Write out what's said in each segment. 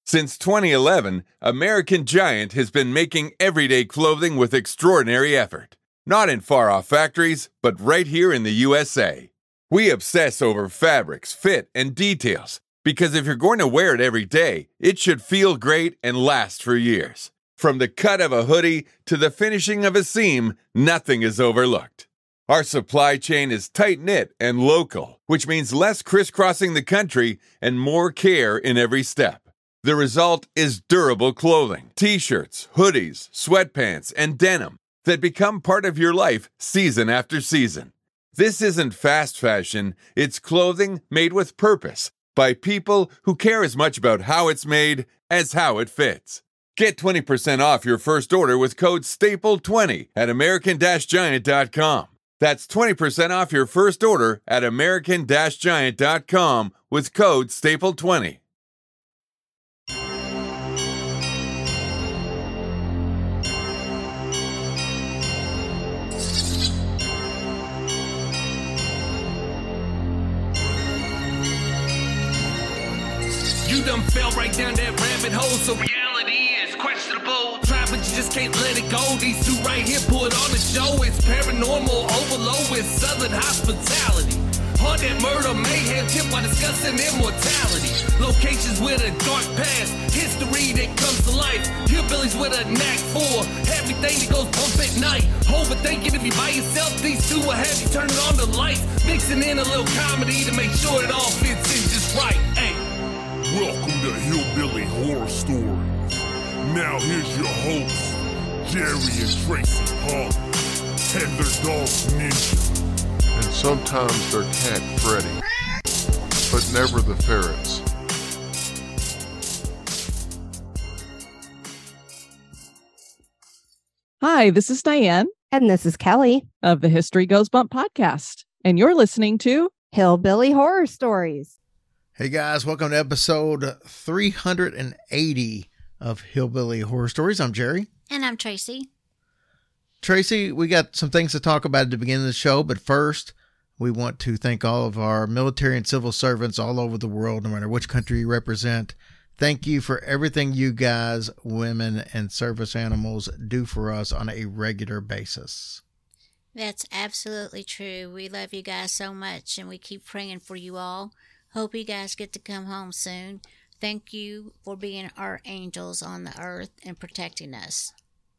Since 2011, American Giant has been making everyday clothing with extraordinary effort. Not in far-off factories, but right here in the USA. We obsess over fabrics, fit, and details, because if you're going to wear it every day, it should feel great and last for years. From the cut of a hoodie to the finishing of a seam, nothing is overlooked. Our supply chain is tight-knit and local, which means less crisscrossing the country and more care in every step. The result is durable clothing, t-shirts, hoodies, sweatpants, and denim that become part of your life season after season. This isn't fast fashion, it's clothing made with purpose by people who care as much about how it's made as how it fits. Get 20% off your first order with code STAPLE20 at American-Giant.com. That's 20% off your first order at American-Giant.com with code STAPLE20. You done fell right down that rabbit hole, so reality is questionable. Try, but you just can't let it go. These two right here put on the show. It's paranormal overload with southern hospitality. Haunted murder, mayhem, tip while discussing immortality. Locations with a dark past, history that comes to life. Hillbillies with a knack for everything that goes bump at night. Overthinking if you by yourself, these two will have you turning on the lights. Mixing in a little comedy to make sure it all fits in just right. Hey. Welcome to Hillbilly Horror Stories. Now here's your hosts, Jerry and Tracy Punk, and their dog Ninja. And sometimes their cat Freddy, but never the ferrets. Hi, this is Diane. And this is Kelly of the History Goes Bump podcast. And you're listening to Hillbilly Horror Stories. Hey guys, welcome to episode 380 of Hillbilly Horror Stories. I'm Jerry. And I'm Tracy. Tracy, we got some things to talk about at the beginning of the show, but first, we want to thank all of our military and civil servants all over the world, no matter which country you represent. Thank you for everything you guys, women, and service animals do for us on a regular basis. That's absolutely true. We love you guys so much, and we keep praying for you all. Hope you guys get to come home soon. Thank you for being our angels on the earth and protecting us.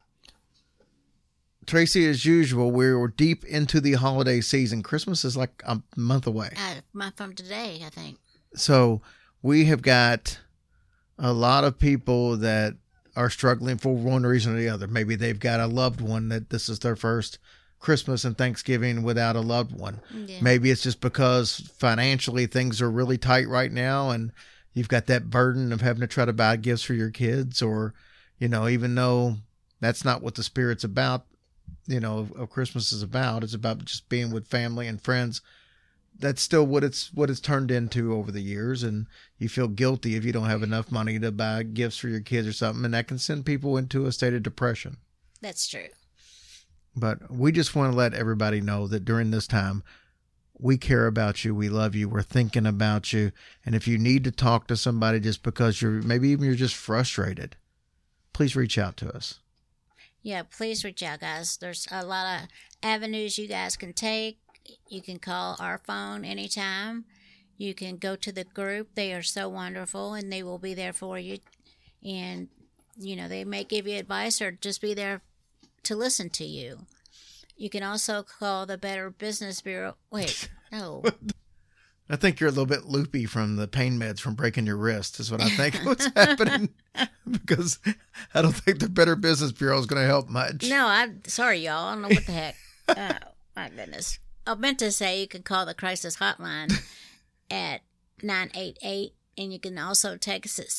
Tracy, as usual, we're deep into the holiday season. Christmas is like a month away. A month from today, I think. So we have got a lot of people that are struggling for one reason or the other. Maybe they've got a loved one that this is their first Christmas and Thanksgiving without a loved one. Yeah. Maybe it's just because financially things are really tight right now and you've got that burden of having to try to buy gifts for your kids, or, you know, even though that's not what the spirit's about, you know, of Christmas is about. It's about just being with family and friends. That's still what it's turned into over the years, and you feel guilty if you don't have enough money to buy gifts for your kids or something, and that can send people into a state of depression. That's true. But we just want to let everybody know that during this time, we care about you. We love you. We're thinking about you. And if you need to talk to somebody just because you're just frustrated, please reach out to us. Yeah, please reach out, guys. There's a lot of avenues you guys can take. You can call our phone anytime. You can go to the group. They are so wonderful, and they will be there for you. And, you know, they may give you advice or just be there to listen to you. You can also call the Better Business Bureau. Wait, no. I think you're a little bit loopy from the pain meds from breaking your wrist is what I think what's happening, because I don't think the Better Business Bureau is going to help much. No, I'm sorry, y'all. I don't know what the heck. Oh, my goodness. I meant to say you can call the crisis hotline at 988, and you can also text at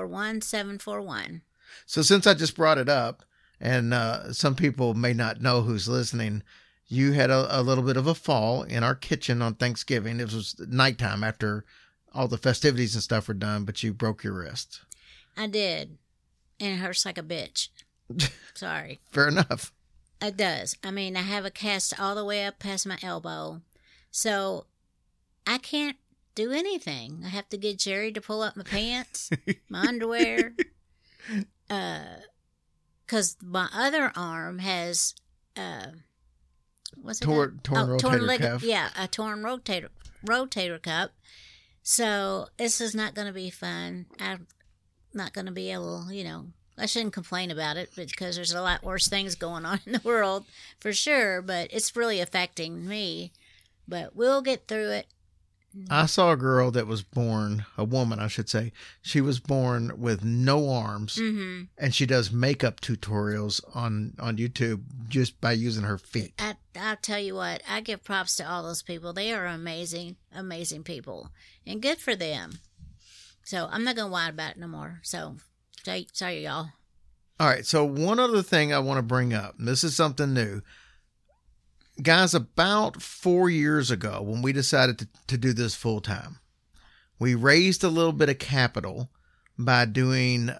741-741. So since I just brought it up, and some people may not know who's listening, you had a little bit of a fall in our kitchen on Thanksgiving. It was nighttime after all the festivities and stuff were done, but you broke your wrist. I did, and it hurts like a bitch. Sorry. Fair enough. It does. I mean, I have a cast all the way up past my elbow, so I can't do anything. I have to get Jerry to pull up my pants, my underwear. Because my other arm has, what's it? Torn rotator cuff. Yeah, a torn rotator cuff. So this is not going to be fun. I'm not going to be able, I shouldn't complain about it because there's a lot worse things going on in the world for sure, but it's really affecting me. But we'll get through it. I saw a girl that was born, a woman, I should say. She was born with no arms, and she does makeup tutorials on YouTube just by using her feet. I'll tell you what, I give props to all those people. They are amazing, amazing people, and good for them. So I'm not going to whine about it no more. So sorry, y'all. All right, so one other thing I want to bring up, and this is something new. Guys, about 4 years ago, when we decided to do this full time, we raised a little bit of capital by doing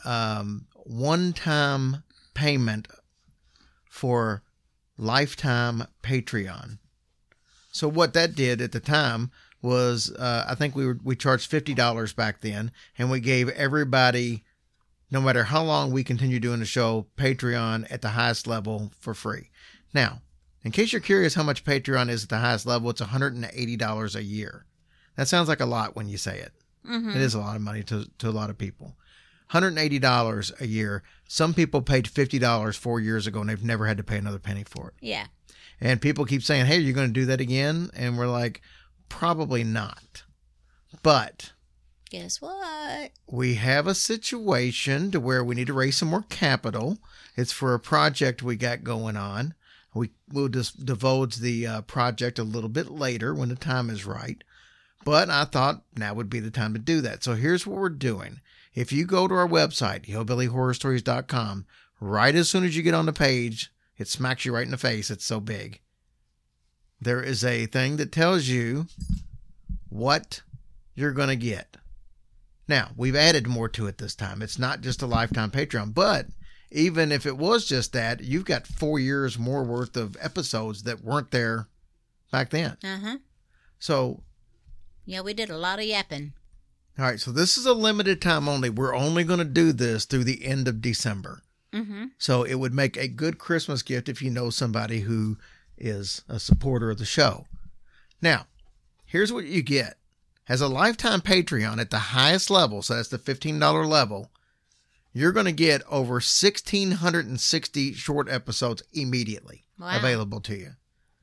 one-time payment for lifetime Patreon. So what that did at the time was, I think we charged $50 back then, and we gave everybody, no matter how long we continue doing the show, Patreon at the highest level for free. Now, in case you're curious how much Patreon is at the highest level, it's $180 a year. That sounds like a lot when you say it. It is a lot of money to a lot of people. $180 a year. Some people paid $50 4 years ago, and they've never had to pay another penny for it. Yeah. And people keep saying, hey, you're going to do that again? And we're like, probably not. But guess what? We have a situation to where we need to raise some more capital. It's for a project we got going on. We'll just divulge the project a little bit later when the time is right. But I thought now would be the time to do that. So here's what we're doing. If you go to our website, hillbillyhorrorstories.com, right as soon as you get on the page, it smacks you right in the face. It's so big. There is a thing that tells you what you're going to get. Now, we've added more to it this time. It's not just a lifetime Patreon, but even if it was just that, you've got 4 years more worth of episodes that weren't there back then. So, yeah, we did a lot of yapping. All right, so this is a limited time only. We're only going to do this through the end of December. So it would make a good Christmas gift if you know somebody who is a supporter of the show. Now, here's what you get. As a lifetime Patreon at the highest level, so that's the $15 level, you're going to get over 1,660 short episodes immediately available to you.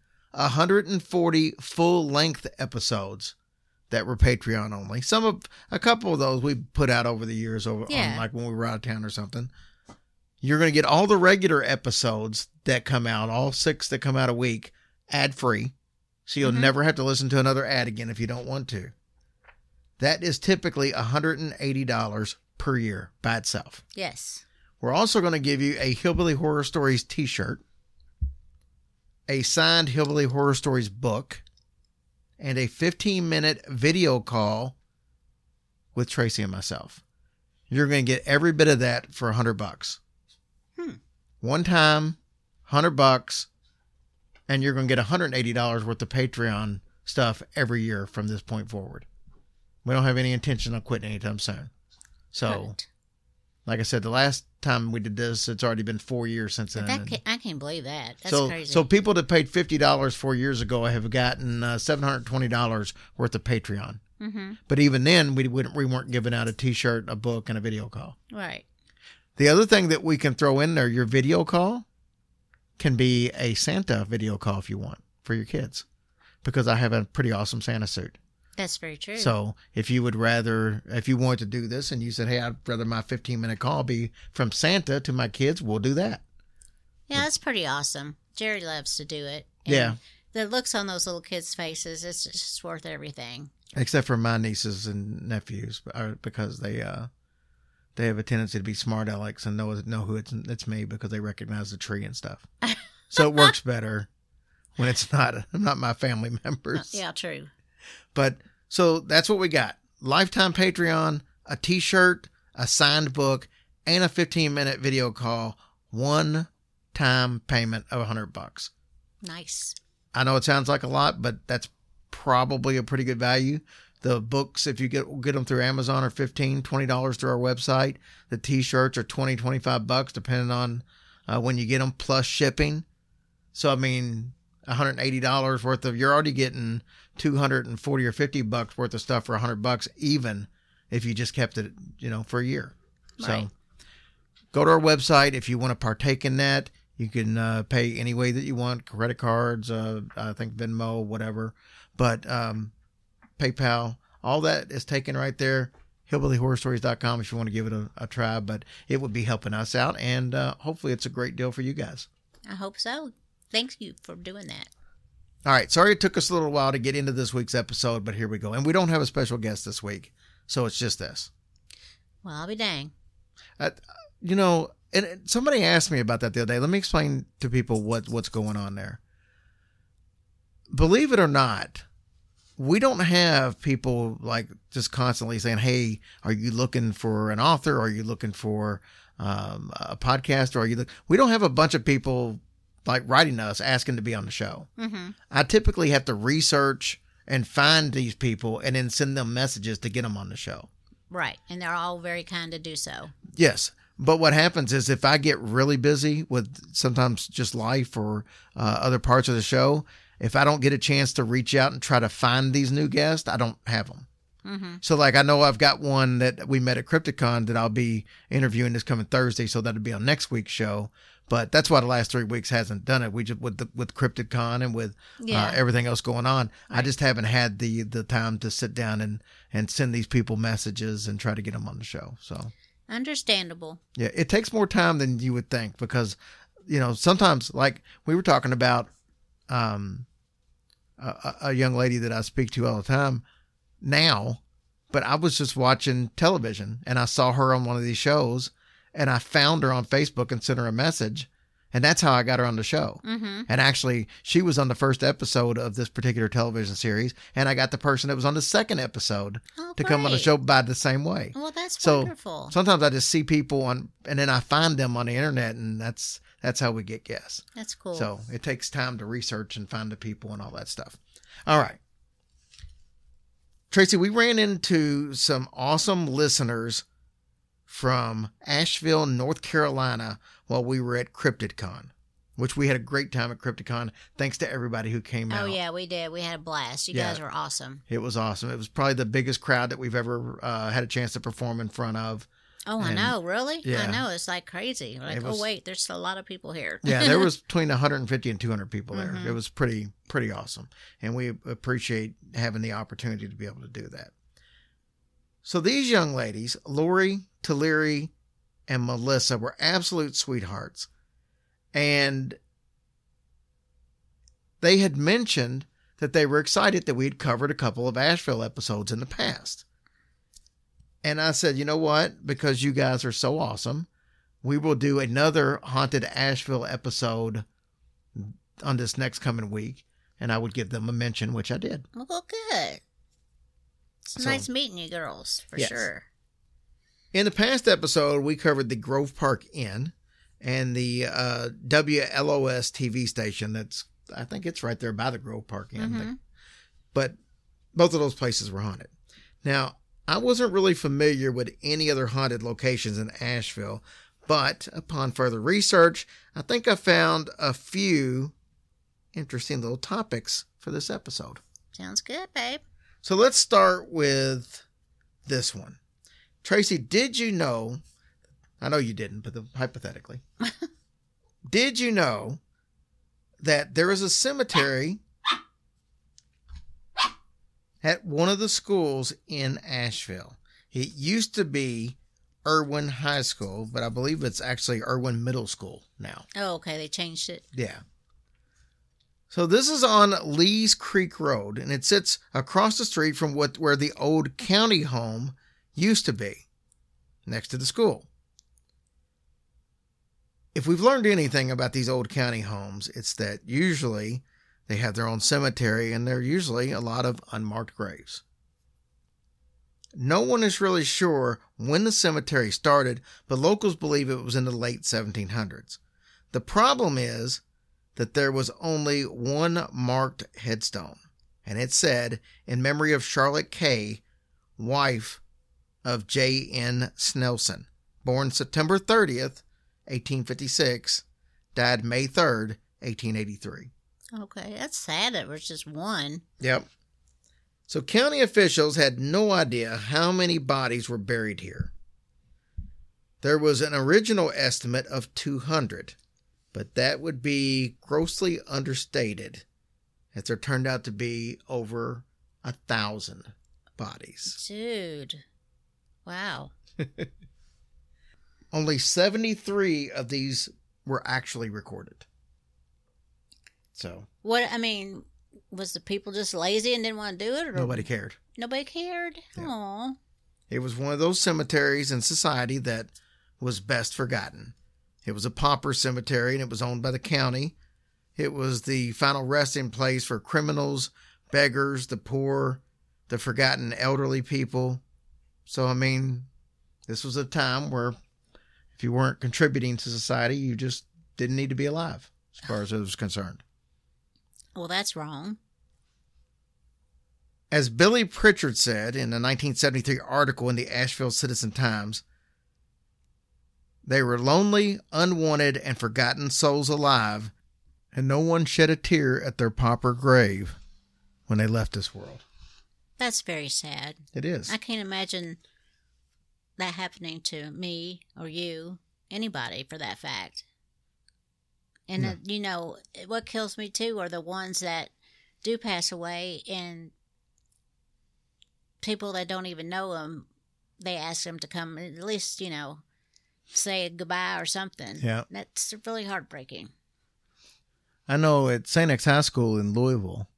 140 full-length episodes that were Patreon only. A couple of those we put out over the years, on, like when we were out of town or something. You're going to get all the regular episodes that come out, all 6 that come out a week, ad-free. So you'll never have to listen to another ad again if you don't want to. That is typically $180 per year by itself. Yes. We're also going to give you a Hillbilly Horror Stories t-shirt, a signed Hillbilly Horror Stories book, and a 15-minute video call with Tracy and myself. You're going to get every bit of that for $100. One time, $100, and you're going to get $180 worth of Patreon stuff every year from this point forward. We don't have any intention of quitting anytime soon. So, like I said, the last time we did this, it's already been 4 years since then. I can't believe that. That's crazy. So people that paid $50 4 years ago have gotten $720 worth of Patreon. But even then, we weren't giving out a t-shirt, a book, and a video call. Right. The other thing that we can throw in there, your video call can be a Santa video call if you want for your kids, because I have a pretty awesome Santa suit. That's very true. So if you want to do this and you said, hey, I'd rather my 15-minute call be from Santa to my kids, we'll do that. Yeah, that's pretty awesome. Jerry loves to do it. And the looks on those little kids' faces, it's just worth everything. Except for my nieces and nephews, because they have a tendency to be smart alecks and know who it's me because they recognize the tree and stuff. So it works better when it's not my family members. Yeah, true. But so that's what we got. Lifetime Patreon, a t-shirt, a signed book, and a 15-minute video call. One-time payment of $100. Nice. I know it sounds like a lot, but that's probably a pretty good value The books, if you get them through Amazon, are $15, $20 through our website. The T-shirts are $20, $25, depending on when you get them, plus shipping. So, I mean, $180 worth of, you're already getting $240 or $50 worth of stuff for $100, even if you just kept it, for a year. Right. So go to our website if you want to partake in that. You can pay any way that you want, credit cards, I think Venmo, whatever. But PayPal, all that is taken right there. hillbillyhorrorstories.com if you want to give it a try. But it would be helping us out, and hopefully it's a great deal for you guys. I hope so. Thank you for doing that. All right. Sorry it took us a little while to get into this week's episode, but here we go. And we don't have a special guest this week, so it's just this. Well, I'll be dang. And somebody asked me about that the other day. Let me explain to people what's going on there. Believe it or not, we don't have people like just constantly saying, hey, are you looking for an author? Are you looking for a podcast? Or we don't have a bunch of people like writing us asking to be on the show. Mm-hmm. I typically have to research and find these people and then send them messages to get them on the show. Right. And they're all very kind to do so. Yes. But what happens is if I get really busy with sometimes just life or other parts of the show, if I don't get a chance to reach out and try to find these new guests, I don't have them. Mm-hmm. So like I know I've got one that we met at Crypticon that I'll be interviewing this coming Thursday, so that'll be on next week's show. But that's why the last 3 weeks hasn't done it. We just with Crypticon and with everything else going on, right. I just haven't had the time to sit down and send these people messages and try to get them on the show. So understandable. Yeah, it takes more time than you would think because, sometimes like we were talking about a young lady that I speak to all the time now, but I was just watching television and I saw her on one of these shows and I found her on Facebook and sent her a message. And that's how I got her on the show. Mm-hmm. And actually, she was on the first episode of this particular television series. And I got the person that was on the second episode to come on the show by the same way. Well, that's so wonderful. Sometimes I just see people and then I find them on the internet, and that's how we get guests. That's cool. So it takes time to research and find the people and all that stuff. All right. Tracy, we ran into some awesome listeners from Asheville, North Carolina, while we were at CryptidCon, which we had a great time at CryptidCon. Thanks to everybody who came out. Oh, yeah, we did. We had a blast. You guys were awesome. It was awesome. It was probably the biggest crowd that we've ever had a chance to perform in front of. Oh, I know. Really? Yeah. I know. It's like crazy. Like, wait, there's a lot of people here. Yeah, there was between 150 and 200 people there. Mm-hmm. It was pretty awesome. And we appreciate having the opportunity to be able to do that. So these young ladies, Lori, Taliri, and Melissa, were absolute sweethearts. And they had mentioned that they were excited that we'd covered a couple of Asheville episodes in the past. And I said, you know what? Because you guys are so awesome, we will do another Haunted Asheville episode on this next coming week. And I would give them a mention, which I did. Well, good. It's nice meeting you girls, for sure. In the past episode, we covered the Grove Park Inn and the WLOS TV station. I think it's right there by the Grove Park Inn. Mm-hmm. But both of those places were haunted. Now, I wasn't really familiar with any other haunted locations in Asheville, but upon further research, I think I found a few interesting little topics for this episode. Sounds good, babe. So let's start with this one. Tracy, did you know, I know you didn't, but hypothetically, did you know that there is a cemetery at one of the schools in Asheville? It used to be Irwin High School, but I believe it's actually Irwin Middle School now. Oh, okay. They changed it. Yeah. So this is on Lees Creek Road, and it sits across the street from where the old county home used to be, next to the school. If we've learned anything about these old county homes, it's that usually they have their own cemetery, and there are usually a lot of unmarked graves. No one is really sure when the cemetery started, but locals believe it was in the late 1700s. The problem is that there was only one marked headstone, and it said, in memory of Charlotte Kay, wife of J.N. Snelson, born September 30th, 1856, died May 3rd, 1883. Okay, that's sad. It was just one. Yep. So county officials had no idea how many bodies were buried here. There was an original estimate of 200, but that would be grossly understated, as there turned out to be over 1,000 bodies. Dude. Wow. Only 73 of these were actually recorded. So was the people just lazy and didn't want to do it? Or nobody cared. Nobody cared? Yeah. Aw. It was one of those cemeteries in society that was best forgotten. It was a pauper cemetery, and it was owned by the county. It was the final resting place for criminals, beggars, the poor, the forgotten elderly people. So, this was a time where if you weren't contributing to society, you just didn't need to be alive, as far as it was concerned. Well, that's wrong. As Billy Pritchard said in a 1973 article in the Asheville Citizen-Times, they were lonely, unwanted, and forgotten souls alive, and no one shed a tear at their pauper grave when they left this world. That's very sad. It is. I can't imagine that happening to me or you, anybody for that fact. And, what kills me too are the ones that do pass away and people that don't even know them, they ask them to come at least, say goodbye or something. Yeah. That's really heartbreaking. I know at St. X High School in Louisville,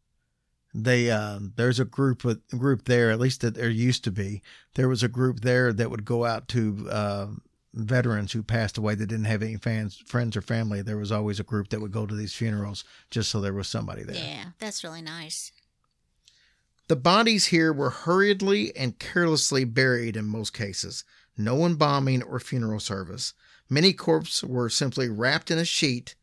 there's a group there, at least that there used to be. There was a group there that would go out to veterans who passed away that didn't have any friends or family. There was always a group that would go to these funerals just so there was somebody there. Yeah, that's really nice. The bodies here were hurriedly and carelessly buried in most cases. No embalming or funeral service. Many corpses were simply wrapped in a sheet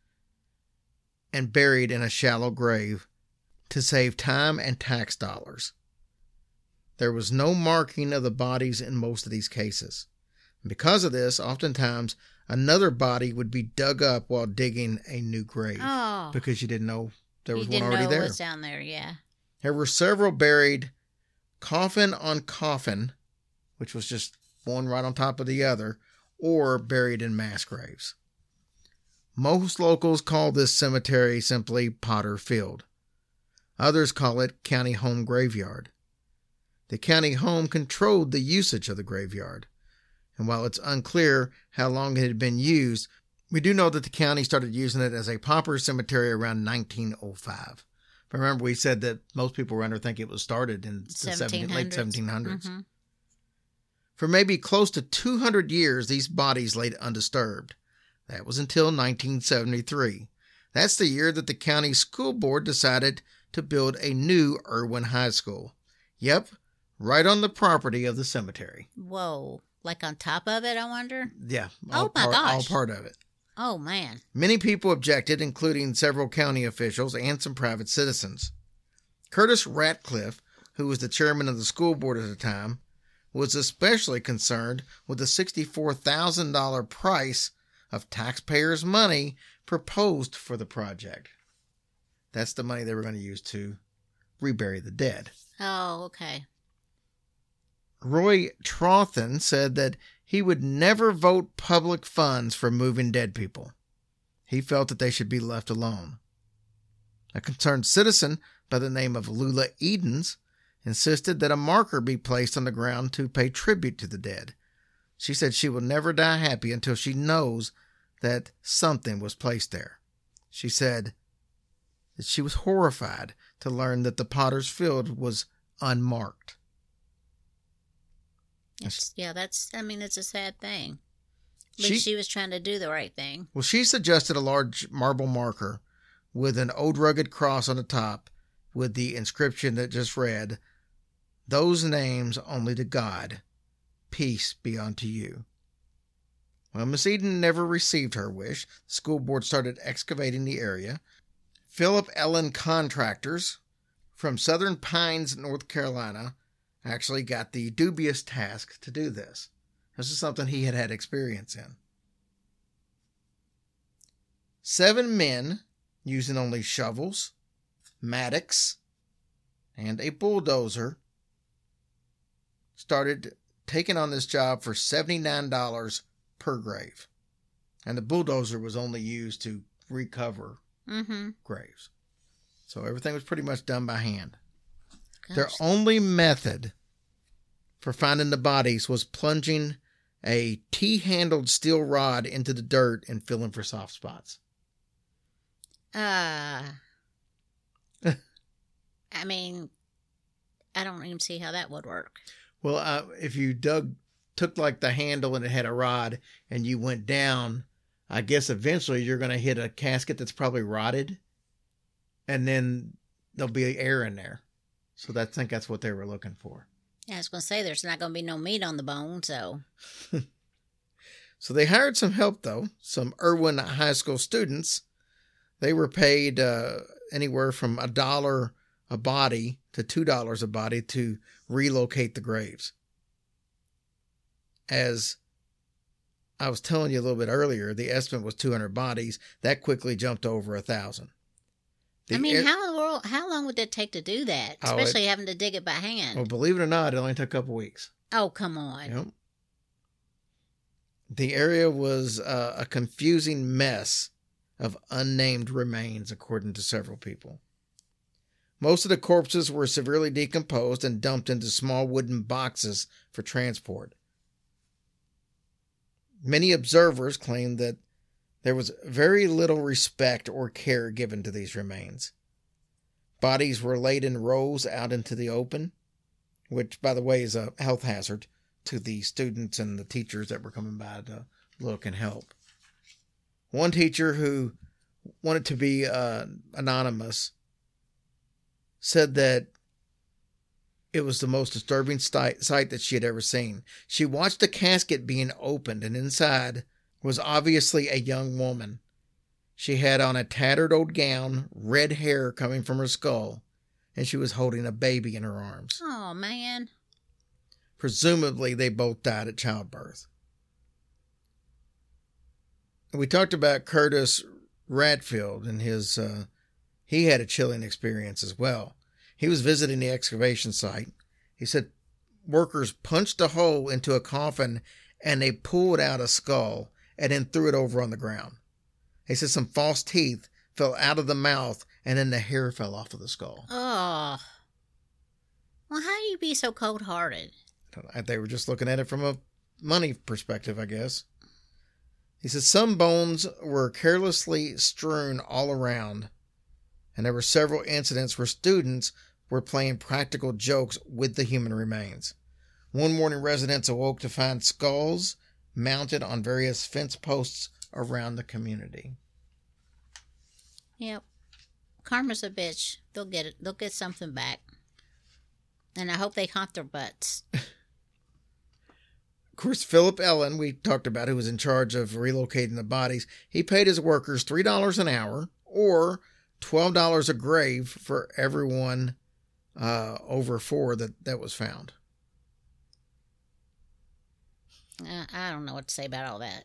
and buried in a shallow grave to save time and tax dollars. There was no marking of the bodies in most of these cases. And because of this, oftentimes another body would be dug up while digging a new grave. Oh. Because you didn't know there was You one didn't already know there. it was down there, yeah. There were several buried coffin on coffin, which was just one right on top of the other, or buried in mass graves. Most locals call this cemetery simply Potter Field. Others call it County Home Graveyard. The county home controlled the usage of the graveyard, and while it's unclear how long it had been used, we do know that the county started using it as a pauper cemetery around 1905. Remember, we said that most people around here think it was started in the late 1700s. Mm-hmm. For maybe close to 200 years, these bodies laid undisturbed. That was until 1973. That's the year that the county school board decided to build a new Irwin High School. Yep, right on the property of the cemetery. Whoa. Like on top of it, I wonder? Yeah. Oh, my gosh. All part of it. Oh, man. Many people objected, including several county officials and some private citizens. Curtis Ratcliffe, who was the chairman of the school board at the time, was especially concerned with the $64,000 price of taxpayers' money proposed for the project. That's the money they were going to use to rebury the dead. Oh, okay. Roy Trothan said that he would never vote public funds for moving dead people. He felt that they should be left alone. A concerned citizen by the name of Lula Edens insisted that a marker be placed on the ground to pay tribute to the dead. She said she will never die happy until she knows that something was placed there. She said that she was horrified to learn that the Potter's Field was unmarked. It's a sad thing. At least she was trying to do the right thing. Well, she suggested a large marble marker with an old rugged cross on the top with the inscription that just read, "Those names only to God. Peace be unto you." Well, Miss Eden never received her wish. The school board started excavating the area. Philip Ellen Contractors from Southern Pines, North Carolina, actually got the dubious task to do this. This is something he had had experience in. 7 men, using only shovels, mattocks, and a bulldozer, started taking on this job for $79 per grave. And the bulldozer was only used to recover graves. So everything was pretty much done by hand. Gosh. Their only method for finding the bodies was plunging a T-handled steel rod into the dirt and filling for soft spots. I mean, I don't even see how that would work. Well, if you took like the handle and it had a rod and you went down, I guess eventually you're going to hit a casket that's probably rotted, and then there'll be air in there. So I think that's what they were looking for. Yeah, I was going to say there's not going to be no meat on the bone, so. So they hired some help, though, some Irwin High School students. They were paid anywhere from $1 a body to $2 a body to relocate the graves. As I was telling you a little bit earlier, the estimate was 200 bodies. That quickly jumped to over 1,000. I mean, how long would it take to do that? Especially having to dig it by hand. Well, believe it or not, it only took a couple weeks. Oh, come on. Yep. The area was a confusing mess of unnamed remains, according to several people. Most of the corpses were severely decomposed and dumped into small wooden boxes for transport. Many observers claimed that there was very little respect or care given to these remains. Bodies were laid in rows out into the open, which, by the way, is a health hazard to the students and the teachers that were coming by to look and help. One teacher who wanted to be anonymous said that it was the most disturbing sight that she had ever seen. She watched the casket being opened, and inside was obviously a young woman. She had on a tattered old gown, red hair coming from her skull, and she was holding a baby in her arms. Oh, man. Presumably, they both died at childbirth. We talked about Curtis Radfield and his, he had a chilling experience as well. He was visiting the excavation site. He said workers punched a hole into a coffin and they pulled out a skull and then threw it over on the ground. He said some false teeth fell out of the mouth and then the hair fell off of the skull. Oh. Well, how do you be so cold-hearted? They were just looking at it from a money perspective, I guess. He said some bones were carelessly strewn all around, and there were several incidents where students were playing practical jokes with the human remains. One morning, residents awoke to find skulls mounted on various fence posts around the community. Yep. Karma's a bitch. They'll get it. They'll get something back. And I hope they haunt their butts. Of course, Philip Ellen, we talked about, who was in charge of relocating the bodies, he paid his workers $3 an hour or $12 a grave for everyone over 4 that was found. I don't know what to say about all that.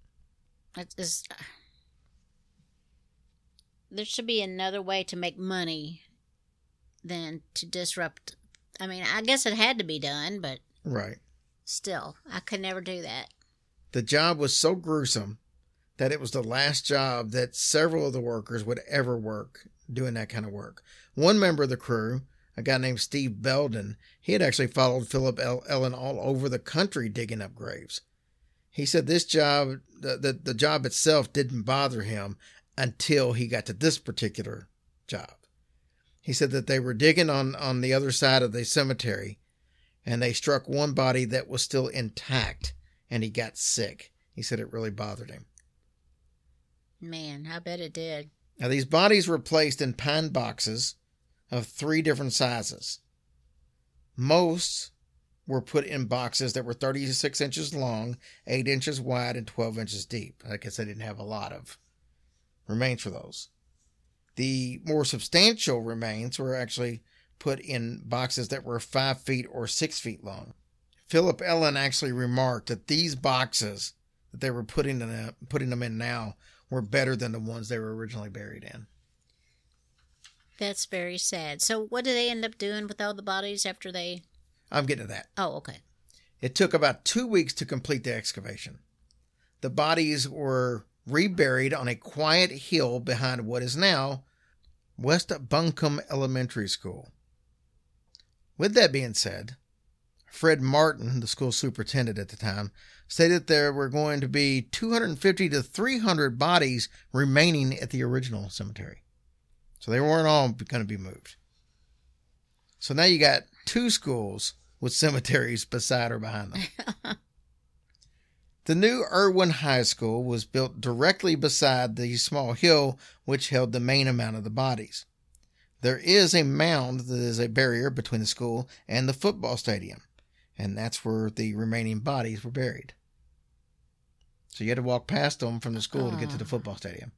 There should be another way to make money than to disrupt. I mean, I guess it had to be done, but right. Still, I could never do that. The job was so gruesome that it was the last job that several of the workers would ever work doing that kind of work. One member of the crew, a guy named Steve Belden, he had actually followed Philip Ellen all over the country digging up graves. He said this job, the job itself didn't bother him until he got to this particular job. He said that they were digging on the other side of the cemetery, and they struck one body that was still intact, and he got sick. He said it really bothered him. Man, I bet it did. Now, these bodies were placed in pine boxes of 3 different sizes. Most were put in boxes that were 36 inches long, 8 inches wide, and 12 inches deep. I guess they didn't have a lot of remains for those. The more substantial remains were actually put in boxes that were 5 feet or 6 feet long. Philip Ellen actually remarked that these boxes that they were putting them in now were better than the ones they were originally buried in. That's very sad. So what do they end up doing with all the bodies after they... I'm getting to that. Oh, okay. It took about 2 weeks to complete the excavation. The bodies were reburied on a quiet hill behind what is now West Buncombe Elementary School. With that being said, Fred Martin, the school superintendent at the time, stated there were going to be 250 to 300 bodies remaining at the original cemetery. So they weren't all going to be moved. So now you got 2 schools with cemeteries beside or behind them. The new Irwin High School was built directly beside the small hill which held the main amount of the bodies. There is a mound that is a barrier between the school and the football stadium, and that's where the remaining bodies were buried. So you had to walk past them from the school to get to the football stadium.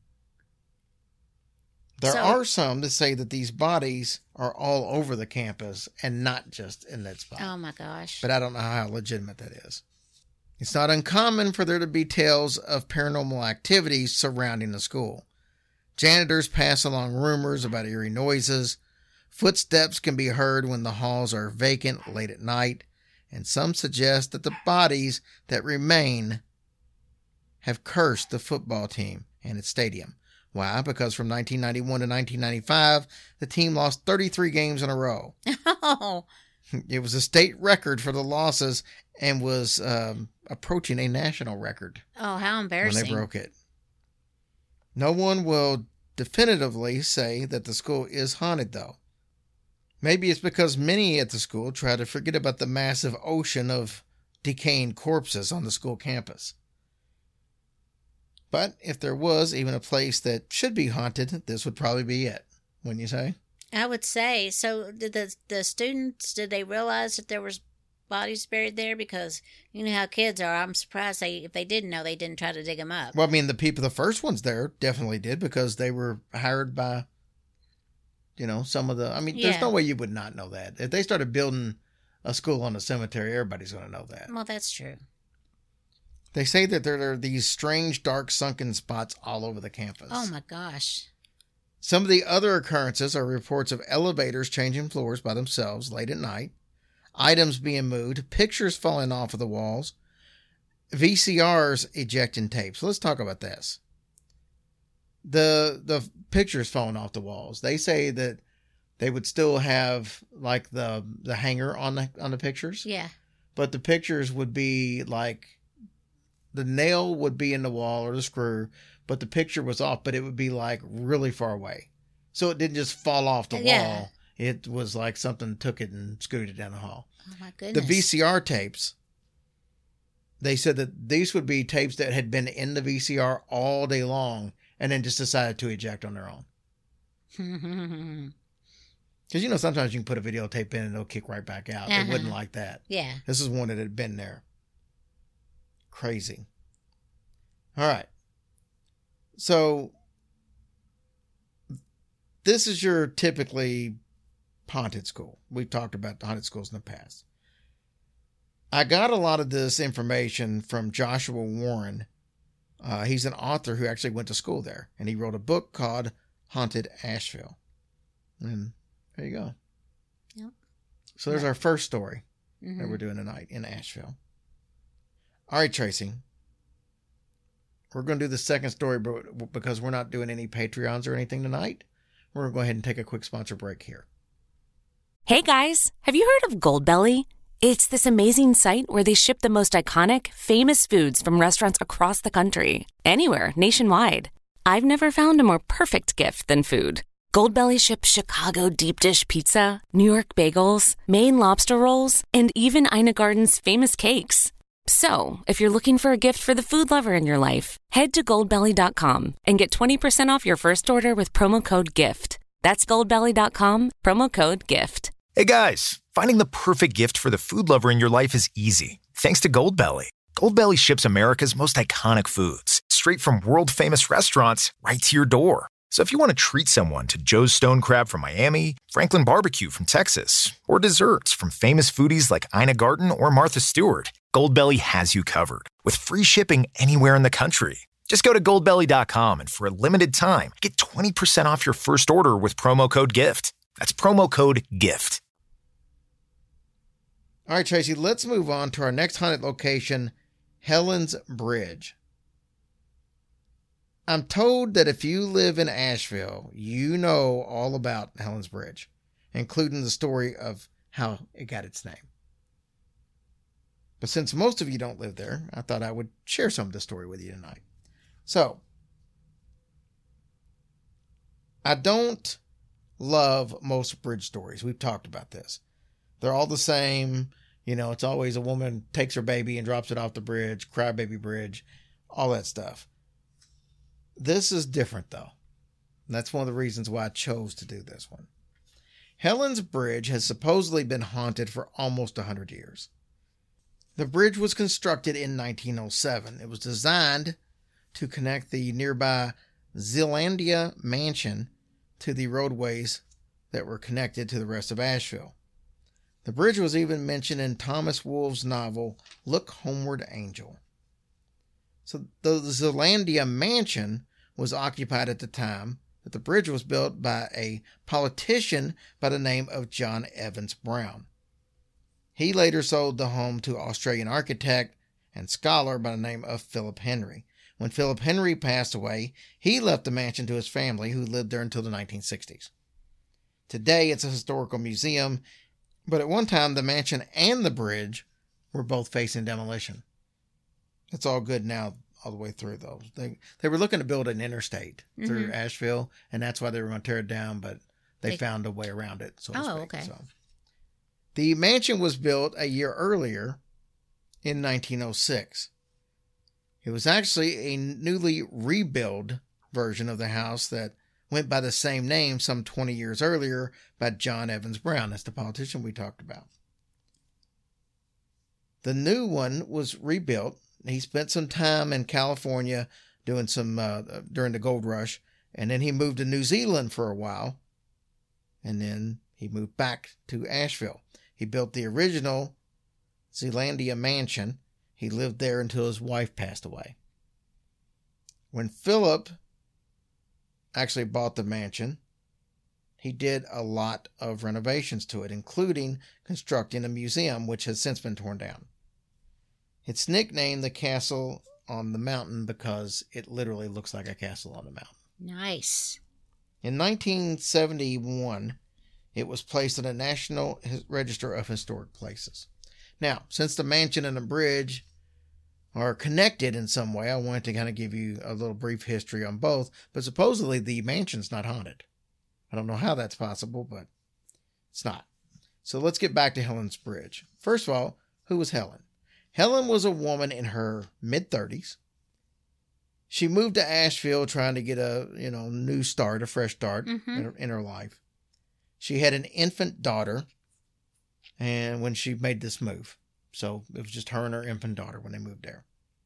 There are some that say that these bodies are all over the campus and not just in that spot. Oh, my gosh. But I don't know how legitimate that is. It's not uncommon for there to be tales of paranormal activities surrounding the school. Janitors pass along rumors about eerie noises. Footsteps can be heard when the halls are vacant late at night. And some suggest that the bodies that remain have cursed the football team and its stadium. Why? Because from 1991 to 1995, the team lost 33 games in a row. Oh. It was a state record for the losses and was approaching a national record. Oh, how embarrassing. When they broke it. No one will definitively say that the school is haunted, though. Maybe it's because many at the school try to forget about the massive ocean of decaying corpses on the school campus. But if there was even a place that should be haunted, this would probably be it, wouldn't you say? I would say. So did the students, did they realize that there was bodies buried there? Because you know how kids are. I'm surprised if they didn't know, they didn't try to dig them up. Well, I mean, the first ones there definitely did because they were hired by, some of the, there's no way you would not know that. If they started building a school on a cemetery, everybody's going to know that. Well, that's true. They say that there are these strange, dark, sunken spots all over the campus. Oh, my gosh. Some of the other occurrences are reports of elevators changing floors by themselves late at night, items being moved, pictures falling off of the walls, VCRs ejecting tapes. Let's talk about this. The pictures falling off the walls. They say that they would still have like the hanger on the pictures. Yeah. But the pictures would be like the nail would be in the wall or the screw, but the picture was off, but it would be like really far away. So it didn't just fall off the wall. It was like something took it and scooted it down the hall. Oh my goodness. The VCR tapes, they said that these would be tapes that had been in the VCR all day long and then just decided to eject on their own. Because, sometimes you can put a videotape in and it'll kick right back out. It wouldn't like that. Yeah. This is one that had been there. Crazy. All right. So this is your typically haunted school. We've talked about the haunted schools in the past. I got a lot of this information from Joshua Warren. He's an author who actually went to school there, and he wrote a book called Haunted Asheville. And there you go. Yep. So there's our first story that we're doing tonight in Asheville. All right, Tracy. We're going to do the second story, but because we're not doing any Patreons or anything tonight, we're going to go ahead and take a quick sponsor break here. Hey guys, have you heard of Goldbelly? It's this amazing site where they ship the most iconic, famous foods from restaurants across the country. Anywhere, nationwide. I've never found a more perfect gift than food. Goldbelly ships Chicago deep dish pizza, New York bagels, Maine lobster rolls, and even Ina Garden's famous cakes. So, if you're looking for a gift for the food lover in your life, head to Goldbelly.com and get 20% off your first order with promo code GIFT. That's Goldbelly.com, promo code GIFT. Hey guys, finding the perfect gift for the food lover in your life is easy, thanks to Goldbelly. Goldbelly ships America's most iconic foods, straight from world-famous restaurants right to your door. So if you want to treat someone to Joe's Stone Crab from Miami, Franklin Barbecue from Texas, or desserts from famous foodies like Ina Garten or Martha Stewart, Goldbelly has you covered with free shipping anywhere in the country. Just go to goldbelly.com and for a limited time, get 20% off your first order with promo code GIFT. That's promo code GIFT. All right, Tracy, let's move on to our next haunted location, Helen's Bridge. I'm told that if you live in Asheville, you know all about Helen's Bridge, including the story of how it got its name. But since most of you don't live there, I thought I would share some of the story with you tonight. So, I don't love most bridge stories. We've talked about this. They're all the same. You know, it's always a woman takes her baby and drops it off the bridge, crybaby bridge, all that stuff. This is different, though. And that's one of the reasons why I chose to do this one. Helen's Bridge has supposedly been haunted for almost 100 years. The bridge was constructed in 1907. It was designed to connect the nearby Zealandia Mansion to the roadways that were connected to the rest of Asheville. The bridge was even mentioned in Thomas Wolfe's novel, Look Homeward, Angel. So the Zealandia Mansion was occupied at the time that the bridge was built by a politician by the name of John Evans Brown. He later sold the home to Australian architect and scholar by the name of Philip Henry. When Philip Henry passed away, he left the mansion to his family, who lived there until the 1960s. Today, it's a historical museum, but at one time, the mansion and the bridge were both facing demolition. It's all good now, all the way through, though. They were looking to build an interstate through Asheville, and that's why they were going to tear it down, but they found a way around it, so to speak. Okay. So, the mansion was built a year earlier in 1906. It was actually a newly rebuilt version of the house that went by the same name some 20 years earlier by John Evans Brown. That's the politician we talked about. The new one was rebuilt. He spent some time in California doing some during the gold rush, and then he moved to New Zealand for a while, and then he moved back to Asheville. He built the original Zealandia Mansion. He lived there until his wife passed away. When Philip actually bought the mansion, he did a lot of renovations to it, including constructing a museum, which has since been torn down. It's nicknamed the Castle on the Mountain because it literally looks like a castle on the mountain. Nice. In 1971, it was placed in the National Register of Historic Places. Now, since the mansion and the bridge are connected in some way, I wanted to kind of give you a little brief history on both, but supposedly the mansion's not haunted. I don't know how that's possible, but it's not. So let's get back to Helen's Bridge. First of all, who was Helen? Helen was a woman in her mid-30s. She moved to Asheville trying to get a new start, a fresh start in her life. She had an infant daughter, and when she made this move. So it was just her and her infant daughter when they moved there.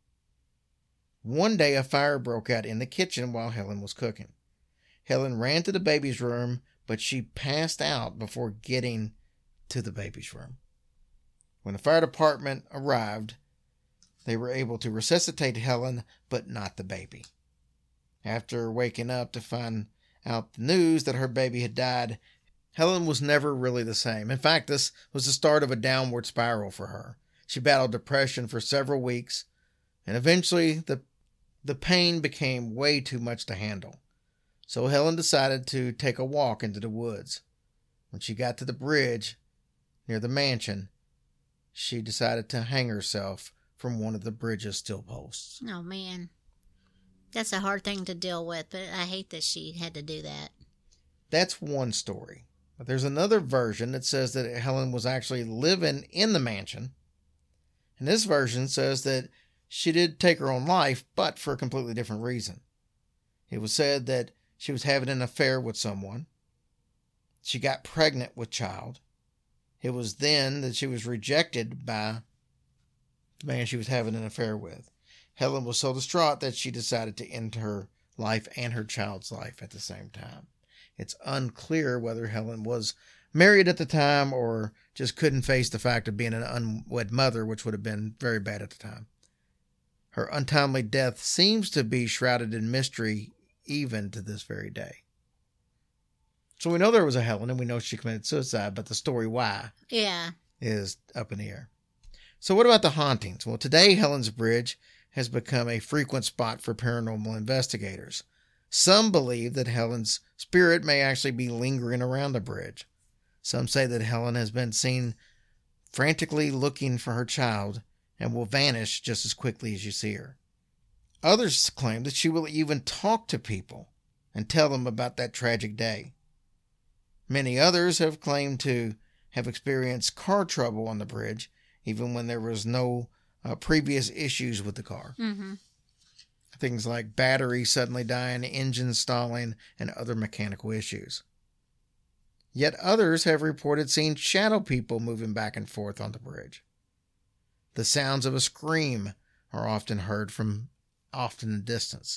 One day, a fire broke out in the kitchen while Helen was cooking. Helen ran to the baby's room, but she passed out before getting to the baby's room. When the fire department arrived, they were able to resuscitate Helen, but not the baby. After waking up to find out the news that her baby had died, Helen was never really the same. In fact, this was the start of a downward spiral for her. She battled depression for several weeks, and eventually the pain became way too much to handle. So Helen decided to take a walk into the woods. When she got to the bridge near the mansion, she decided to hang herself from one of the bridge's steel posts. Oh, man. That's a hard thing to deal with, but I hate that she had to do that. That's one story. But there's another version that says that Helen was actually living in the mansion. And this version says that she did take her own life, but for a completely different reason. It was said that she was having an affair with someone. She got pregnant with child. It was then that she was rejected by the man she was having an affair with. Helen was so distraught that she decided to end her life and her child's life at the same time. It's unclear whether Helen was married at the time or just couldn't face the fact of being an unwed mother, which would have been very bad at the time. Her untimely death seems to be shrouded in mystery even to this very day. So we know there was a Helen, and we know she committed suicide, but the story why is up in the air. So what about the hauntings? Well, today Helen's Bridge has become a frequent spot for paranormal investigators. Some believe that Helen's spirit may actually be lingering around the bridge. Some say that Helen has been seen frantically looking for her child and will vanish just as quickly as you see her. Others claim that she will even talk to people and tell them about that tragic day. Many others have claimed to have experienced car trouble on the bridge, even when there was no previous issues with the car. Mm-hmm. Things like battery suddenly dying, engine stalling, and other mechanical issues. Yet others have reported seeing shadow people moving back and forth on the bridge. The sounds of a scream are often heard from often in distance.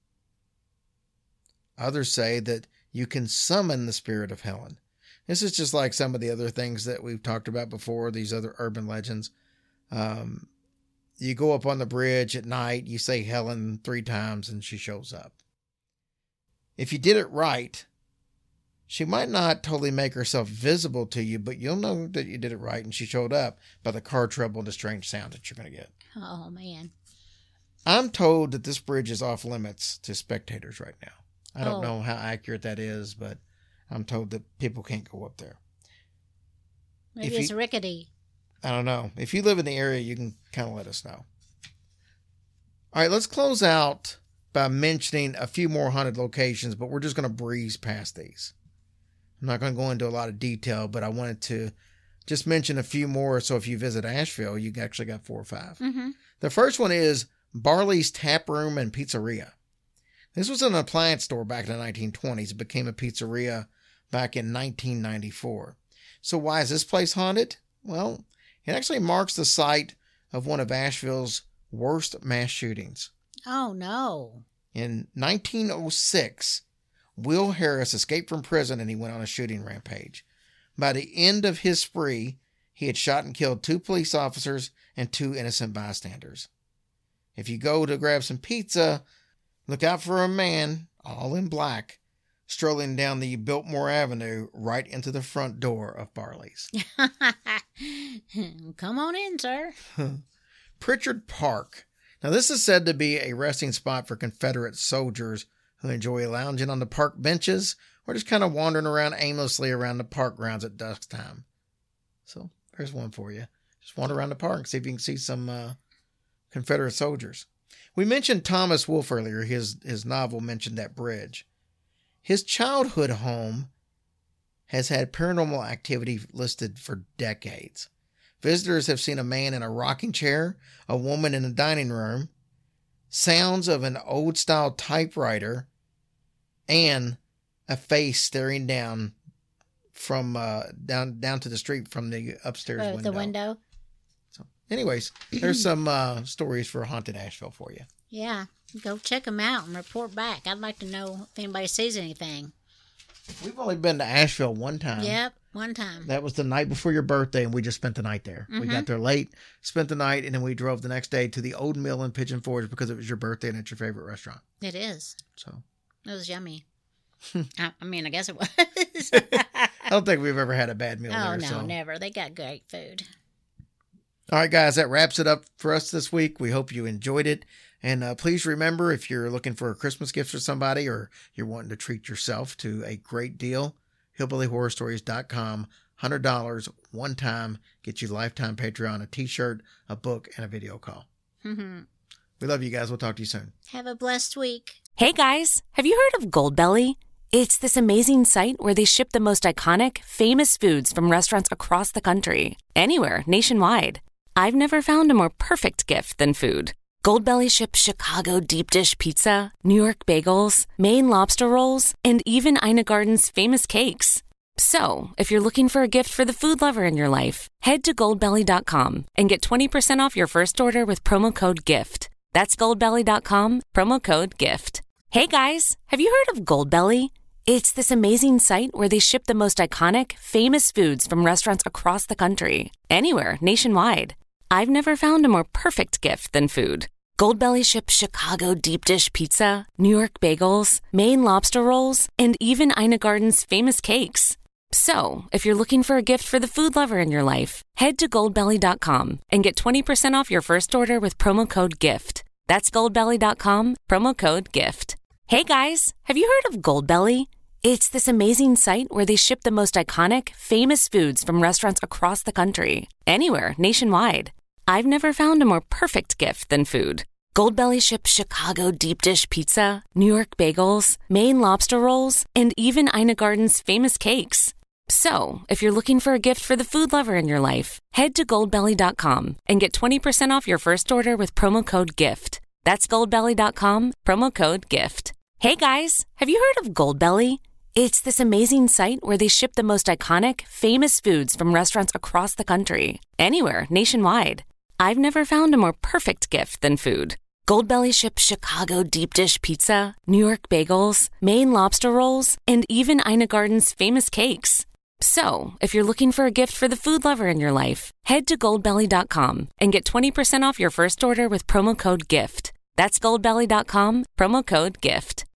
Others say that you can summon the spirit of Helen. This is just like some of the other things that we've talked about before, these other urban legends. You go up on the bridge at night, you say Helen 3 times, and she shows up. If you did it right, she might not totally make herself visible to you, but you'll know that you did it right and she showed up by the car trouble and the strange sound that you're going to get. Oh, man. I'm told that this bridge is off limits to spectators right now. I don't know how accurate that is, but I'm told that people can't go up there. Maybe it's rickety. I don't know. If you live in the area, you can kind of let us know. All right, let's close out by mentioning a few more haunted locations, but we're just going to breeze past these. I'm not going to go into a lot of detail, but I wanted to just mention a few more. So if you visit Asheville, you actually got 4 or 5. Mm-hmm. The first one is Barley's Tap Room and Pizzeria. This was an appliance store back in the 1920s. It became a pizzeria back in 1994. So why is this place haunted? Well, it actually marks the site of one of Asheville's worst mass shootings. Oh, no. In 1906, Will Harris escaped from prison and he went on a shooting rampage. By the end of his spree, he had shot and killed 2 police officers and 2 innocent bystanders. If you go to grab some pizza, look out for a man, all in black, strolling down the Biltmore Avenue right into the front door of Barley's. Come on in, sir. Pritchard Park. Now, this is said to be a resting spot for Confederate soldiers who enjoy lounging on the park benches or just kind of wandering around aimlessly around the park grounds at dusk time. So, there's one for you. Just wander around the park and see if you can see some Confederate soldiers. We mentioned Thomas Wolfe earlier. His novel mentioned that bridge. His childhood home has had paranormal activity listed for decades. Visitors have seen a man in a rocking chair, a woman in a dining room, sounds of an old-style typewriter, and a face staring down from down to the street from the upstairs window. The window. So, anyways, there's some stories for Haunted Asheville for you. Yeah, go check them out and report back. I'd like to know if anybody sees anything. We've only been to Asheville one time. Yep, one time. That was the night before your birthday, and we just spent the night there. Mm-hmm. We got there late, spent the night, and then we drove the next day to the Old Mill in Pigeon Forge because it was your birthday and it's your favorite restaurant. It is. So it was yummy. I mean, I guess it was. I don't think we've ever had a bad meal there. Oh, no, so. Never. They got great food. All right, guys, that wraps it up for us this week. We hope you enjoyed it. And please remember, if you're looking for a Christmas gift for somebody or you're wanting to treat yourself to a great deal, hillbillyhorrorstories.com, $100 one time, get you lifetime Patreon, a t-shirt, a book, and a video call. Mm-hmm. We love you guys. We'll talk to you soon. Have a blessed week. Hey guys, have you heard of Goldbelly? It's this amazing site where they ship the most iconic, famous foods from restaurants across the country, anywhere nationwide. I've never found a more perfect gift than food. Goldbelly ships Chicago deep dish pizza, New York bagels, Maine lobster rolls, and even Ina Garden's famous cakes. So, if you're looking for a gift for the food lover in your life, head to Goldbelly.com and get 20% off your first order with promo code GIFT. That's Goldbelly.com, promo code GIFT. Hey guys, have you heard of Goldbelly? It's this amazing site where they ship the most iconic, famous foods from restaurants across the country, anywhere, nationwide. I've never found a more perfect gift than food. Goldbelly ships Chicago deep dish pizza, New York bagels, Maine lobster rolls, and even Ina Garten's famous cakes. So, if you're looking for a gift for the food lover in your life, head to goldbelly.com and get 20% off your first order with promo code GIFT. That's goldbelly.com, promo code GIFT. Hey guys, have you heard of Goldbelly? It's this amazing site where they ship the most iconic, famous foods from restaurants across the country, anywhere, nationwide. I've never found a more perfect gift than food. Goldbelly ships Chicago deep dish pizza, New York bagels, Maine lobster rolls, and even Ina Garten's famous cakes. So, if you're looking for a gift for the food lover in your life, head to goldbelly.com and get 20% off your first order with promo code GIFT. That's goldbelly.com, promo code GIFT. Hey guys, have you heard of Goldbelly? It's this amazing site where they ship the most iconic, famous foods from restaurants across the country, anywhere, nationwide. I've never found a more perfect gift than food. Goldbelly ships Chicago deep dish pizza, New York bagels, Maine lobster rolls, and even Ina Garten's famous cakes. So, if you're looking for a gift for the food lover in your life, head to goldbelly.com and get 20% off your first order with promo code GIFT. That's goldbelly.com, promo code GIFT.